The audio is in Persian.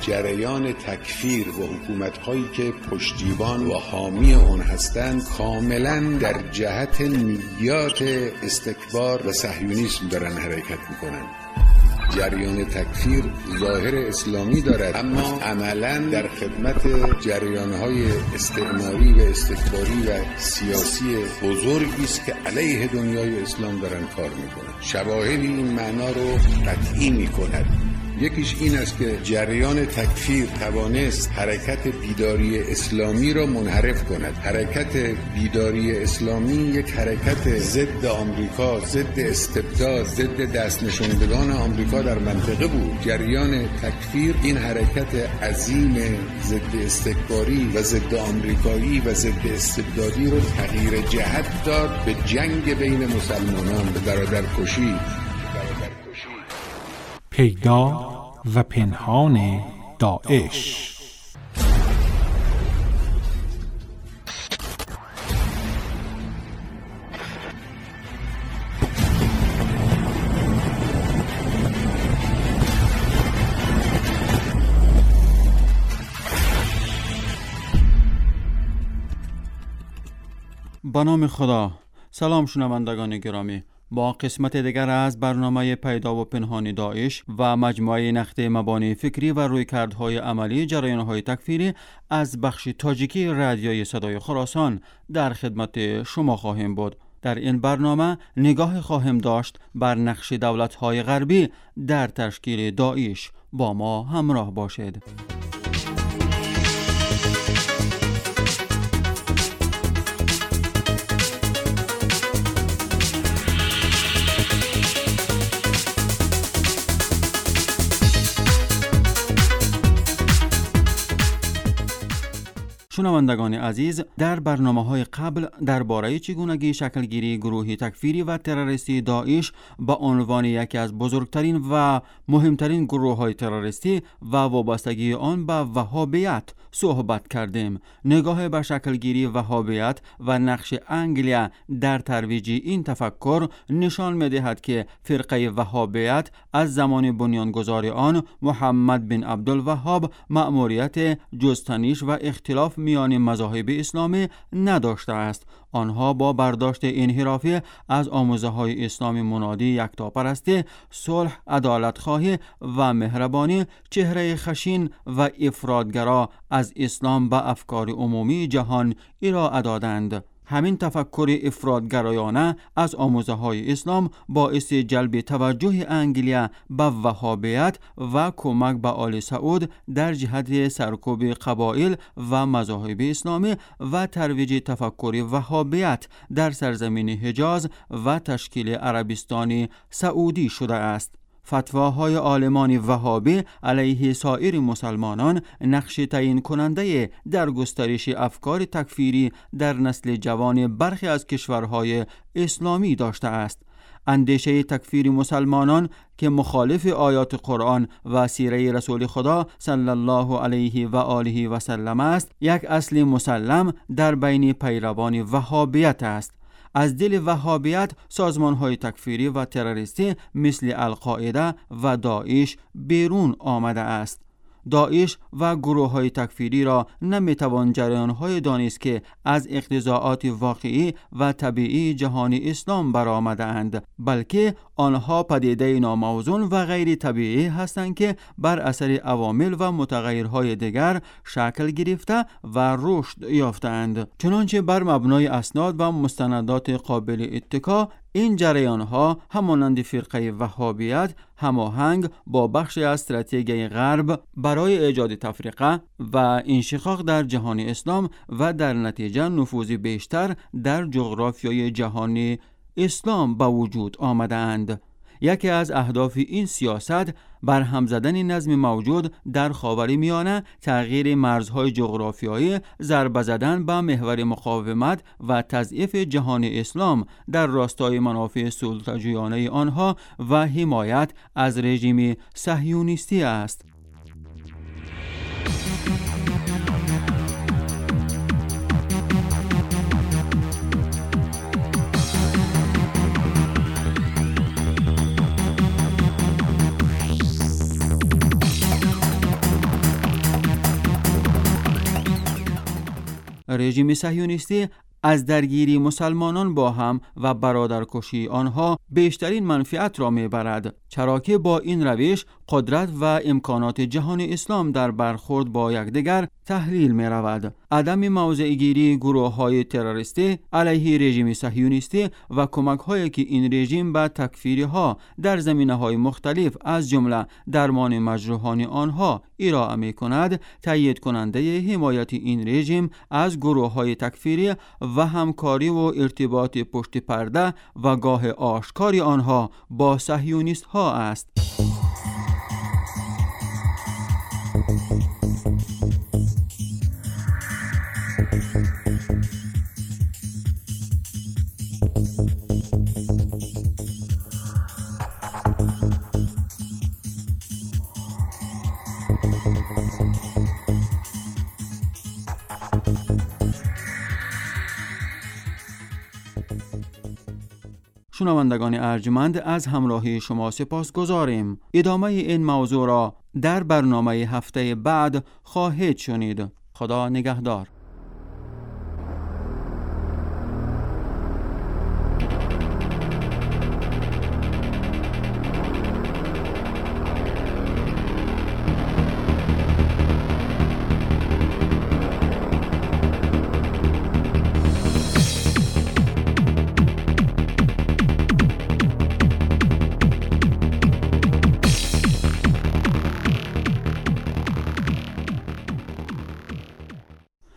جریان تکفیر و حکومت‌هایی که پشتیبان و حامی اون هستند کاملاً در جهت نیات استکبار و صهیونیسم دارن حرکت میکنن. جریان تکفیر ظاهر اسلامی دارد اما عملاً در خدمت جریان‌های استعماری و استکباری و سیاسی بزرگی است که علیه دنیای اسلام دارن کار میکنن. شواهدی این معنا رو قطعی میکند. یکیش این است که جریان تکفیر توانست حرکت بیداری اسلامی را منحرف کند. حرکت بیداری اسلامی یک حرکت ضد آمریکا، ضد استبداد، ضد دست نشاندگان آمریکا در منطقه بود. جریان تکفیر این حرکت عظیم ضد استکباری و ضد آمریکایی و ضد استبدادی رو تغییر جهت داد به جنگ بین مسلمانان، به برادرکشی. پیدا و پنهان داعش. به نام خدا. سلام شنوندگان گرامی، با قسمت دیگر از برنامه پیدا و پنهان داعش و مجموعه نقد مبانی فکری و رویکردهای عملی جریان‌های تکفیری از بخش تاجیکی رادیوی صدای خراسان در خدمت شما خواهیم بود. در این برنامه نگاه خواهیم داشت بر نقش دولت‌های غربی در تشکیل داعش. با ما همراه باشید. شنوندگان عزیز، در برنامه‌های قبل درباره چگونگی شکلگیری گروهی تکفیری و تروریستی داعش با عنوان یکی از بزرگترین و مهمترین گروه‌های تروریستی و وابستگی آن به وهابیت صحبت کردیم. نگاه به شکلگیری وهابیت و نقش انگلیا در ترویج این تفکر نشان می‌دهد که فرقه وهابیت از زمان بنیانگذار آن محمد بن عبدالوهاب مأموریت جستجو و اختلاف میان مذاهب اسلامی نداشته است. آنها با برداشت انحرافی از آموزه‌های اسلامی منادی یکتاپرستی، صلح، عدالت خواهی و مهربانی چهره خشین و افراطگرا از اسلام به افکار عمومی جهان ارائه دادند. همین تفکر افراطگرایانه از آموزه‌های اسلام باعث جلب توجه انگلیا به وهابیت و کمک به آل سعود در جهت سرکوب قبایل و مذاهب اسلامی و ترویج تفکر وهابیت در سرزمین حجاز و تشکیل عربستان سعودی شده است. فتواهای عالمان وهابی علیه سایر مسلمانان نقش تعیین کننده در گسترش افکار تکفیری در نسل جوان برخی از کشورهای اسلامی داشته است. اندیشه تکفیر مسلمانان که مخالف آیات قرآن و سیره رسول خدا صلی الله علیه و آله و سلم است، یک اصل مسلم در بین پیروان وهابیت است. از دل وهابیت سازمان‌های تکفیری و تروریستی مثل القاعده و داعش بیرون آمده است. داعش و گروه‌های تکفیری را نمی‌توان جریان‌های دانست که از اقتضاعات واقعی و طبیعی جهان اسلام برآمده‌اند، بلکه آنها پدیده ناموزون و غیر طبیعی هستند که بر اثر عوامل و متغیرهای دیگر شکل گرفته و رشد یافته‌اند. چنانچه بر مبنای اسناد و مستندات قابل اتکا این جریان‌ها همانند فرقه وهابیت هماهنگ با بخش از استراتژی غرب برای ایجاد تفرقه و انشقاق در جهان اسلام و در نتیجه نفوذ بیشتر در جغرافیای جهانی اسلام به وجود آمدند. یکی از اهداف این سیاست برهم زدن نظم موجود در خاورمیانه، تغییر مرزهای جغرافیایی، ضربه زدن به محور مقاومت و تضعیف جهان اسلام در راستای منافع سلطه‌جویانه آنها و حمایت از رژیم صهیونیستی است. رژیم صهیونیستی از درگیری مسلمانان با هم و برادرکشی آنها بیشترین منفعت را میبرد، چرا که با این روش قدرت و امکانات جهان اسلام در برخورد با یکدیگر تحلیل می رود. عدم موضع‌گیری گروه‌های تروریستی علیه رژیم صهیونیستی و کمک‌هایی که این رژیم به تکفیری‌ها در زمینه‌های مختلف از جمله درمان مجروحان آنها ارائه می‌کند، تایید کننده حمایت این رژیم از گروه‌های تکفیری و همکاری و ارتباط پشت پرده و گاه آشکاری آنها با صهیونیست‌ها است. شنوندگان ارجمند، از همراهی شما سپاس گذاریم. ادامه این موضوع را در برنامه هفته بعد خواهید شنید. خدا نگهدار.